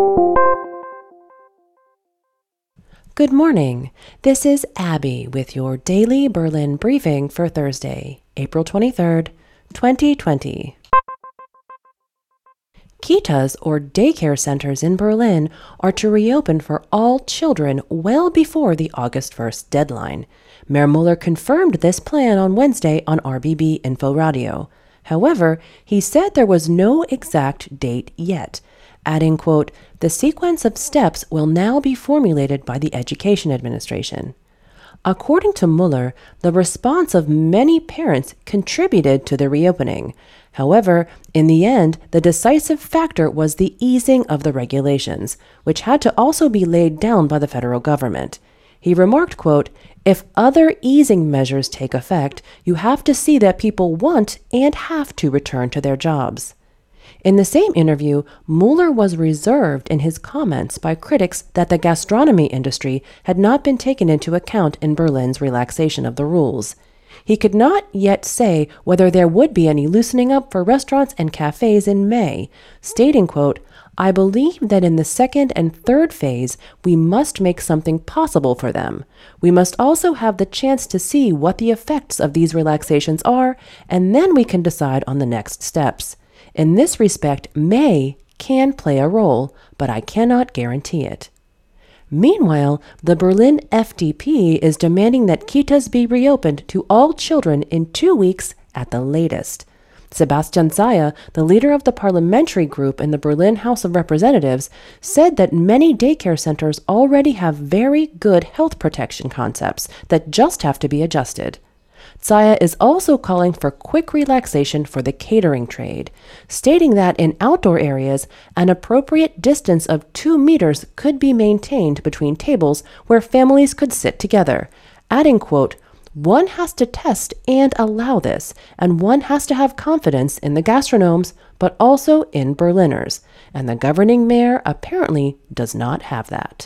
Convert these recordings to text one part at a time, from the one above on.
Good morning. This is Abby with your daily Berlin briefing for Thursday, April 23rd, 2020. Kitas, or daycare centers in Berlin, are to reopen for all children well before the August 1st deadline. Mayor Muller confirmed this plan on Wednesday on RBB Info Radio. However, he said there was no exact date yet, adding, quote, "The sequence of steps will now be formulated by the Education Administration." According to Muller, the response of many parents contributed to the reopening. However, in the end, the decisive factor was the easing of the regulations, which had to also be laid down by the federal government. He remarked, quote, "If other easing measures take effect, you have to see that people want and have to return to their jobs." In the same interview, Muller was reserved in his comments by critics that the gastronomy industry had not been taken into account in Berlin's relaxation of the rules. He could not yet say whether there would be any loosening up for restaurants and cafes in May, stating, quote, "I believe that in the second and third phase, we must make something possible for them. We must also have the chance to see what the effects of these relaxations are, and then we can decide on the next steps. In this respect, May can play a role, but I cannot guarantee it." Meanwhile, the Berlin FDP is demanding that kitas be reopened to all children in 2 weeks at the latest. Sebastian Zaya, the leader of the parliamentary group in the Berlin House of Representatives, said that many daycare centers already have very good health protection concepts that just have to be adjusted. Zaya is also calling for quick relaxation for the catering trade, stating that in outdoor areas, an appropriate distance of 2 meters could be maintained between tables where families could sit together, adding, quote, "One has to test and allow this, and one has to have confidence in the gastronomes, but also in Berliners, and the governing mayor apparently does not have that."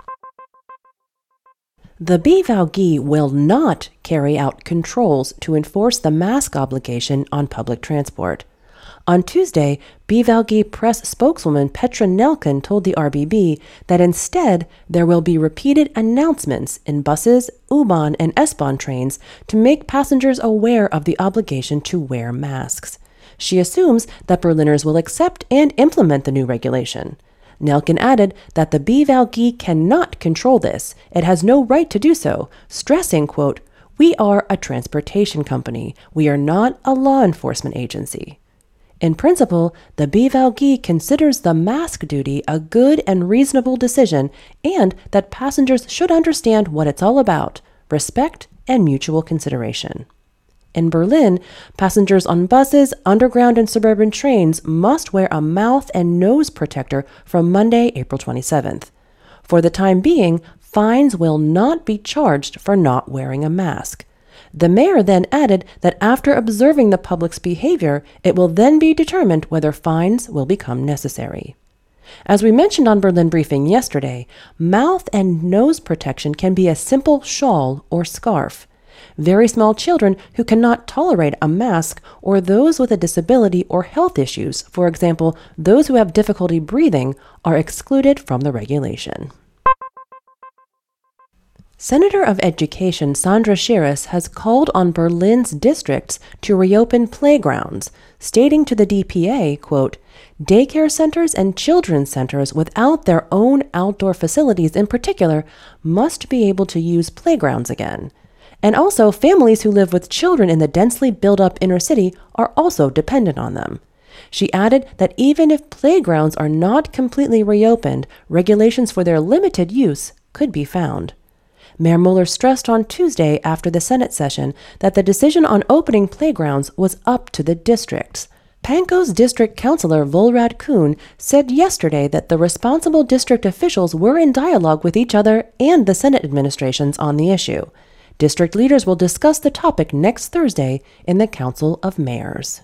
The BVG will not carry out controls to enforce the mask obligation on public transport. On Tuesday, BVG press spokeswoman Petra Nelken told the RBB that instead there will be repeated announcements in buses, U-Bahn, and S-Bahn trains to make passengers aware of the obligation to wear masks. She assumes that Berliners will accept and implement the new regulation. Nelken added that the BVG cannot control this. It has no right to do so, stressing, quote, "We are a transportation company. We are not a law enforcement agency." In principle, the BVG considers the mask duty a good and reasonable decision and that passengers should understand what it's all about, respect and mutual consideration. In Berlin, passengers on buses, underground, and suburban trains must wear a mouth and nose protector from Monday, April 27th. For the time being, fines will not be charged for not wearing a mask. The mayor then added that after observing the public's behavior, it will then be determined whether fines will become necessary. As we mentioned on Berlin Briefing yesterday, mouth and nose protection can be a simple shawl or scarf. Very small children who cannot tolerate a mask, or those with a disability or health issues, for example, those who have difficulty breathing, are excluded from the regulation. Senator of Education Sandra Scheres has called on Berlin's districts to reopen playgrounds, stating to the DPA, quote, "Daycare centers and children's centers without their own outdoor facilities in particular must be able to use playgrounds again. And also, families who live with children in the densely built-up inner city are also dependent on them." She added that even if playgrounds are not completely reopened, regulations for their limited use could be found. Mayor Muller stressed on Tuesday after the Senate session that the decision on opening playgrounds was up to the districts. Panko's district councilor Volrad Kuhn said yesterday that the responsible district officials were in dialogue with each other and the Senate administrations on the issue. District leaders will discuss the topic next Thursday in the Council of Mayors.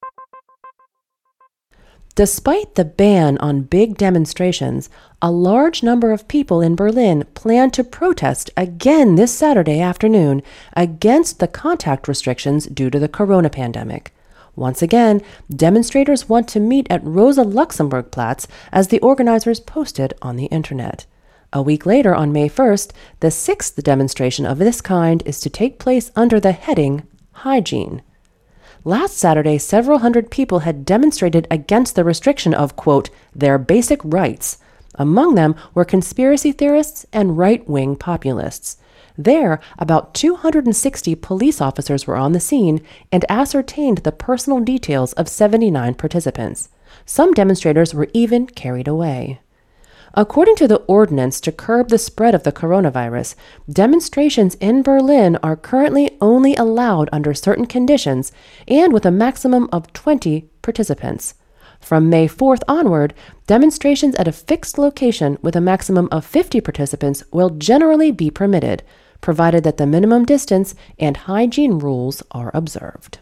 Despite the ban on big demonstrations, a large number of people in Berlin plan to protest again this Saturday afternoon against the contact restrictions due to the corona pandemic. Once again, demonstrators want to meet at Rosa-Luxemburg-Platz, as the organizers posted on the internet. A week later, on May 1st, the sixth demonstration of this kind is to take place under the heading Hygiene. Last Saturday, several hundred people had demonstrated against the restriction of, quote, their basic rights. Among them were conspiracy theorists and right-wing populists. There, about 260 police officers were on the scene and ascertained the personal details of 79 participants. Some demonstrators were even carried away. According to the ordinance to curb the spread of the coronavirus, demonstrations in Berlin are currently only allowed under certain conditions and with a maximum of 20 participants. From May 4th onward, demonstrations at a fixed location with a maximum of 50 participants will generally be permitted, provided that the minimum distance and hygiene rules are observed.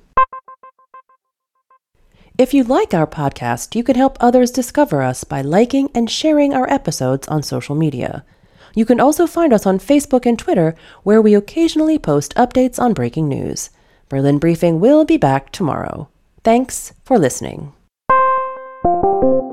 If you like our podcast, you can help others discover us by liking and sharing our episodes on social media. You can also find us on Facebook and Twitter, where we occasionally post updates on breaking news. Berlin Briefing will be back tomorrow. Thanks for listening.